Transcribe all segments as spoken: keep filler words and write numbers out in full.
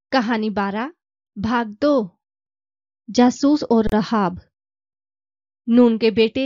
कहानी बारह भाग दो। जासूस और रहाब। नून के बेटे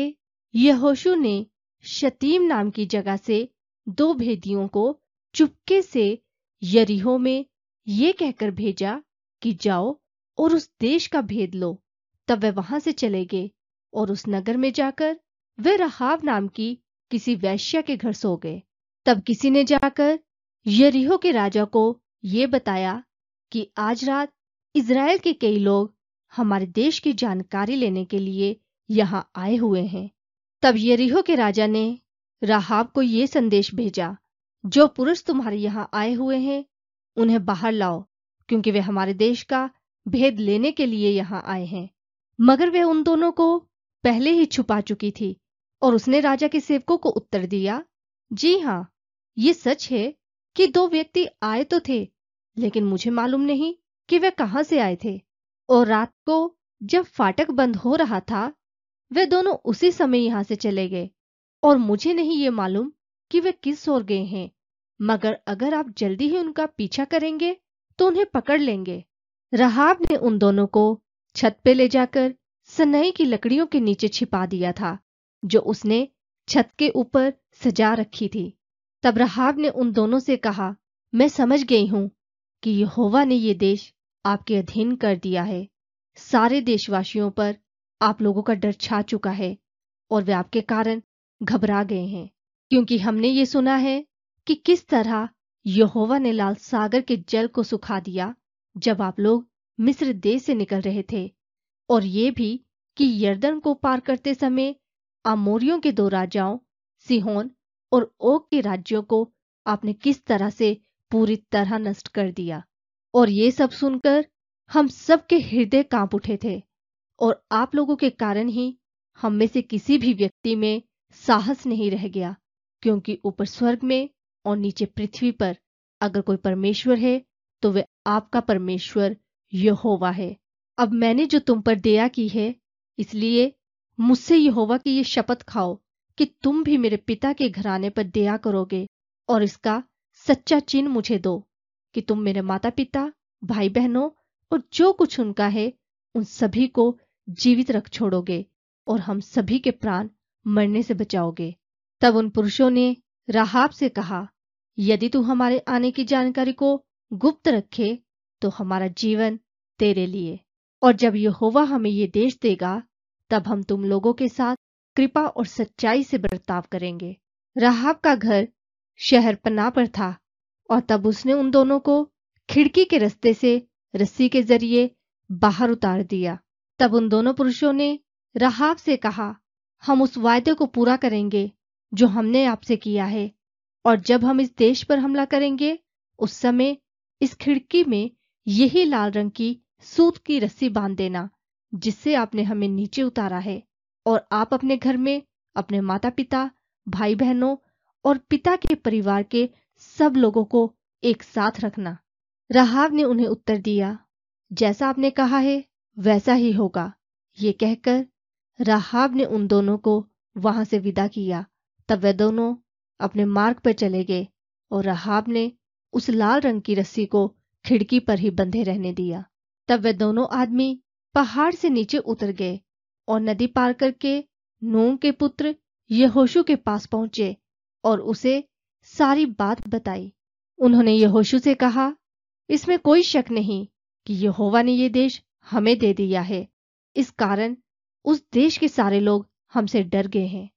यहोशू ने शतीम नाम की जगह से दो भेदियों को चुपके से यरीहो में ये कहकर भेजा कि जाओ और उस देश का भेद लो। तब वे वहां से चले गए और उस नगर में जाकर वे रहाब नाम की किसी वैश्या के घर सो गए। तब किसी ने जाकर यरीहो के राजा को ये बताया कि आज रात इज़राइल के कई लोग हमारे देश की जानकारी लेने के लिए यहां आए हुए हैं। तब यरीहो के राजा ने राहाब को ये संदेश भेजा, जो पुरुष तुम्हारे यहां आए हुए हैं उन्हें बाहर लाओ, क्योंकि वे हमारे देश का भेद लेने के लिए यहां आए हैं। मगर वे उन दोनों को पहले ही छुपा चुकी थी। और उसने राजा के सेवकों को उत्तर दिया, जी हां, ये सच है कि दो व्यक्ति आए तो थे, लेकिन मुझे मालूम नहीं कि वे कहां से आए थे। और रात को जब फाटक बंद हो रहा था, वे दोनों उसी समय यहां से चले गए, और मुझे नहीं ये मालूम कि वे किस ओर गए हैं। मगर अगर आप जल्दी ही उनका पीछा करेंगे तो उन्हें पकड़ लेंगे। रहाब ने उन दोनों को छत पे ले जाकर सनई की लकड़ियों के नीचे छिपा दिया था, जो उसने छत के ऊपर सजा रखी थी। तब रहाब ने उन दोनों से कहा, मैं समझ गई हूं कि यहोवा ने ये देश आपके अधीन कर दिया है। सारे देशवासियों पर आप लोगों का डर छा चुका है और वे आपके कारण घबरा गए हैं, क्योंकि हमने ये सुना है कि किस तरह यहोवा ने लाल सागर के जल को सुखा दिया जब आप लोग मिस्र देश से निकल रहे थे, और ये भी कि यरदन को पार करते समय आमोरियों के दो राजाओं सिहोन और ओग के राज्यों को आपने किस तरह से पूरी तरह नष्ट कर दिया। और ये सब सुनकर हम सब के हृदय कांप उठे थे, और आप लोगों के कारण ही हम में से किसी भी व्यक्ति में साहस नहीं रह गया, क्योंकि ऊपर स्वर्ग में और नीचे पृथ्वी पर अगर कोई परमेश्वर है तो वे आपका परमेश्वर यहोवा है। अब मैंने जो तुम पर दया की है, इसलिए मुझसे यहोवा की ये शपथ खाओ कि तुम भी मेरे पिता के घराने पर दया करोगे, और इसका सच्चा चिन्ह मुझे दो कि तुम मेरे माता पिता, भाई बहनों और जो कुछ उनका है उन सभी को जीवित रख छोड़ोगे, और हम सभी के प्राण मरने से बचाओगे। तब उन पुरुषों ने राहाब से कहा, यदि तू हमारे आने की जानकारी को गुप्त रखे तो हमारा जीवन तेरे लिए, और जब यहोवा हमें ये देश देगा तब हम तुम लोगों के साथ कृपा और सच्चाई से बर्ताव करेंगे। राहाब का घर शहर पनाह पर था, और तब उसने उन दोनों को खिड़की के रास्ते से रस्सी के जरिए बाहर उतार दिया। तब उन दोनों पुरुषों ने राहाब से कहा, हम उस वायदे को पूरा करेंगे जो हमने आपसे किया है, और जब हम इस देश पर हमला करेंगे उस समय इस खिड़की में यही लाल रंग की सूत की रस्सी बांध देना जिससे आपने हमें नीचे उतारा है, और आप अपने घर में अपने माता पिता, भाई बहनों और पिता के परिवार के सब लोगों को एक साथ रखना। राहाब ने उन्हें उत्तर दिया, जैसा आपने कहा है वैसा ही होगा। ये कहकर राहाब ने उन दोनों को वहां से विदा किया। तब वे दोनों अपने मार्ग पर चले गए, और राहाब ने उस लाल रंग की रस्सी को खिड़की पर ही बंधे रहने दिया। तब वे दोनों आदमी पहाड़ से नीचे उतर गए और नदी पार करके नून के पुत्र यहोशू के पास पहुंचे और उसे सारी बात बताई। उन्होंने यहोशू से कहा, इसमें कोई शक नहीं कि यहोवा ने ये देश हमें दे दिया है, इस कारण उस देश के सारे लोग हमसे डर गए हैं।